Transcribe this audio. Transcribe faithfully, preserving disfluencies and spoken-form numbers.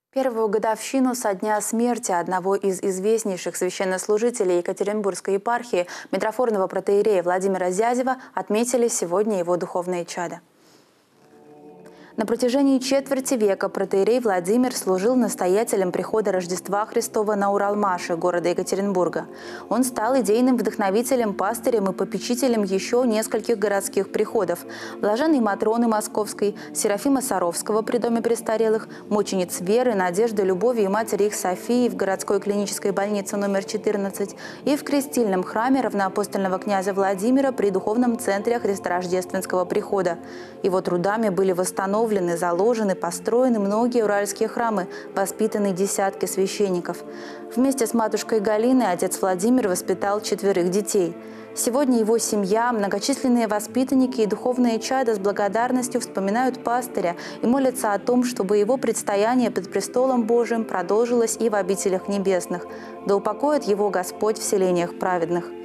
Первую годовщину со дня смерти одного из известнейших священнослужителей Екатеринбургской епархии, митрофорного протоиерея Владимира Зязева, отметили сегодня его духовные чада. На протяжении четверти века протоиерей Владимир служил настоятелем прихода Рождества Христова на Уралмаше, города Екатеринбурга. Он стал идейным вдохновителем, пастырем и попечителем еще нескольких городских приходов: Блаженной Матроны Московской, Серафима Саровского при Доме престарелых, мучениц Веры, Надежды, Любови и матери их Софии в городской клинической больнице номер четырнадцать и в крестильном храме равноапостольного князя Владимира при духовном центре Христорождественского прихода. Его трудами были восстановлены, заложены, построены многие уральские храмы, воспитаны десятки священников. Вместе с матушкой Галиной отец Владимир воспитал четверых детей. Сегодня его семья, многочисленные воспитанники и духовные чада с благодарностью вспоминают пастыря и молятся о том, чтобы его предстояние под престолом Божиим продолжилось и в обителях небесных. Да упокоит его Господь в селениях праведных.